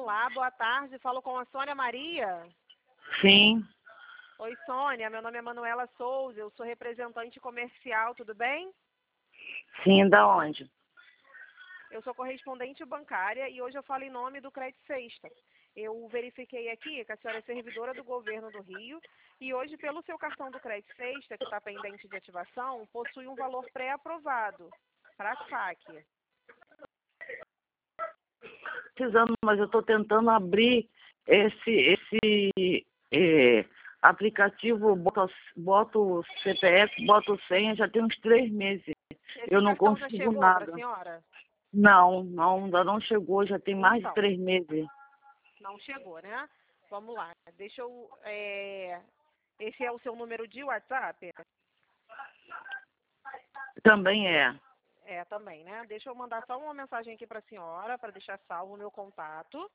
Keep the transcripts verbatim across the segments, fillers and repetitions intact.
Olá, boa tarde. Falo com a Sônia Maria. Sim, Oi, Sônia. Meu nome é Manuela Souza. Eu sou representante comercial, tudo bem? sim, da onde? Eu sou correspondente bancária e hoje eu falo em nome do Crédito Sexta. Eu verifiquei aqui que a senhora é servidora do governo do Rio e hoje, pelo seu cartão do Crédito Sexta, que está pendente de ativação, possui um valor pré-aprovado para a saque. Precisando, mas eu estou tentando abrir esse, esse é, aplicativo, boto, boto o C P F, boto senha, já tem uns três meses. Esse Eu não cartão já consigo chegou para a nada. senhora? Não, não, ainda não chegou, já tem mais de Então, três meses. não chegou, né? Vamos lá. Deixa eu... é, Esse é o seu número de WhatsApp? Também é. É, também, né? Deixa eu mandar só uma mensagem aqui para a senhora, para deixar salvo o meu contato.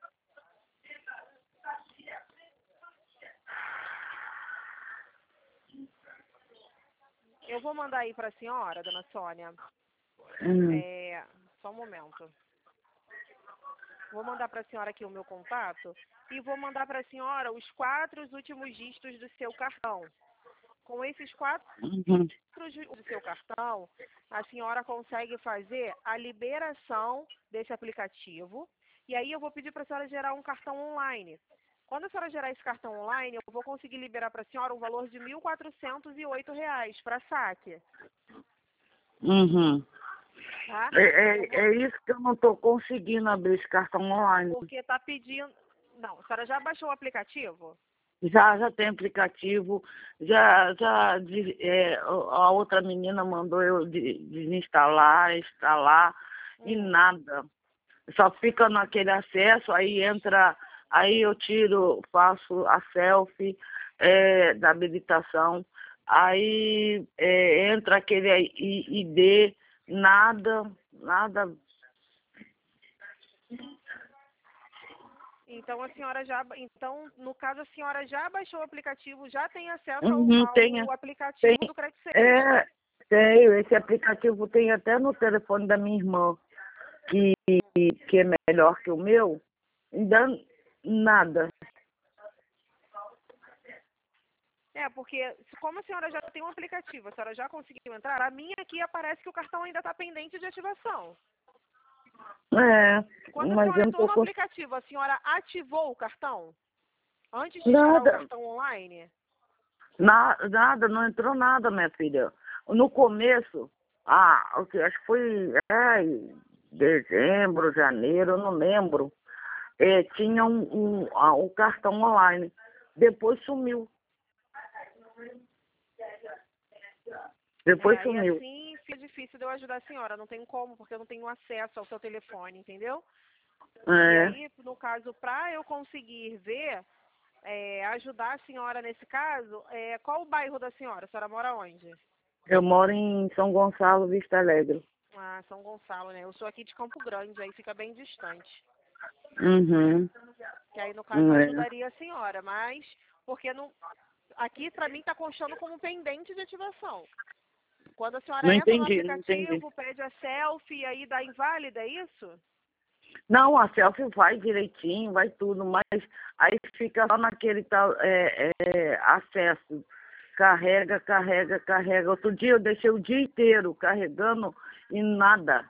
Eu vou mandar aí para a senhora, dona Sônia. Hum, É, só um momento. Vou mandar para a senhora aqui o meu contato e vou mandar para a senhora os quatro últimos dígitos do seu cartão. Com esses quatro uhum. dígitos do seu cartão, a senhora consegue fazer a liberação desse aplicativo. E aí eu vou pedir para a senhora gerar um cartão online. Quando a senhora gerar esse cartão online, eu vou conseguir liberar para a senhora um valor de mil quatrocentos e oito reais para saque. Uhum. Tá? É, Eu é, vou, é isso que eu não estou conseguindo abrir esse cartão online. porque está pedindo... Não, a senhora já baixou o aplicativo? Já, já tem aplicativo, já, já de- é, a outra menina mandou eu de- desinstalar, instalar e Hum. nada. Só fica naquele acesso, aí entra, aí eu tiro, faço a selfie é, da habilitação, aí é, entra aquele I D, nada, nada. Então a senhora já, então no caso a senhora já baixou o aplicativo, já tem acesso ao, Uhum, tem, ao tem, aplicativo do Crédito Sexta. é, tem, esse aplicativo tem até no telefone da minha irmã. que, que é melhor que o meu, ainda nada. É, porque como a senhora já tem um aplicativo, a senhora já conseguiu entrar, a minha aqui aparece que o cartão ainda está pendente de ativação. É, Quando a mas senhora eu não entrou tô no com aplicativo, a senhora ativou o cartão antes de gerar o nada, cartão online? na, nada, não entrou nada, minha filha. No começo, ah, o que acho que foi é, dezembro, janeiro, eu não lembro. É, tinha um, um, ah, um cartão online. Depois sumiu. É, Depois aí sumiu. assim fica difícil de eu ajudar a senhora, não tenho como, porque eu não tenho acesso ao seu telefone, entendeu? E É, aí, no caso, para eu conseguir ver, é, ajudar a senhora nesse caso, é, qual o bairro da senhora? A senhora mora onde? eu moro em São Gonçalo, Vista Alegre. Ah, São Gonçalo, né? Eu sou aqui de Campo Grande, aí fica bem distante. Uhum. Que aí, no caso, eu É. ajudaria a senhora, mas porque não, aqui para mim está constando como pendente de ativação. Quando a senhora Não entra no entendi, não entendi. aplicativo, pede a selfie e aí dá inválida, é isso? Não, a selfie vai direitinho, vai tudo, mas aí fica só naquele tal é, é, acesso. Carrega, carrega, carrega. Outro dia eu deixei o dia inteiro carregando e nada.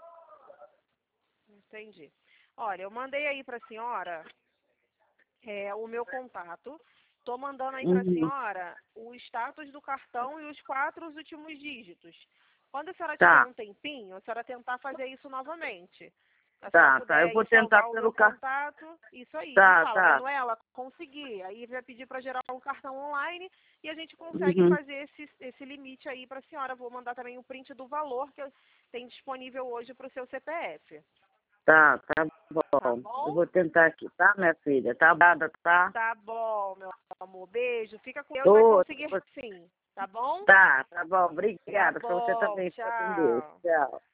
Entendi. Olha, eu mandei aí para a senhora é, o meu contato. Estou mandando aí para a Uhum. senhora o status do cartão e os quatro últimos dígitos. Quando a senhora tiver Tá, um tempinho, a senhora tentar fazer isso novamente. A senhora tá, tá. puder Eu vou aí tentar salvar o meu pelo cartão. contato, isso aí. Me Tá, fala, tá. Manuela, consegui. Aí vai pedir para gerar um cartão online e a gente consegue Uhum. fazer esse, esse limite aí para a senhora. Vou mandar também o print do valor que tem disponível hoje para o seu C P F. Tá, tá Tá bom. Eu bom? vou tentar aqui, tá, minha filha? Tá dada, tá? Tá bom, meu amor. Beijo. Fica com Deus, vai Tô, conseguir sim. Tá bom? tá, tá bom. Tá Obrigada. Pra você bom. também. Fica com Deus. Tchau. Tchau.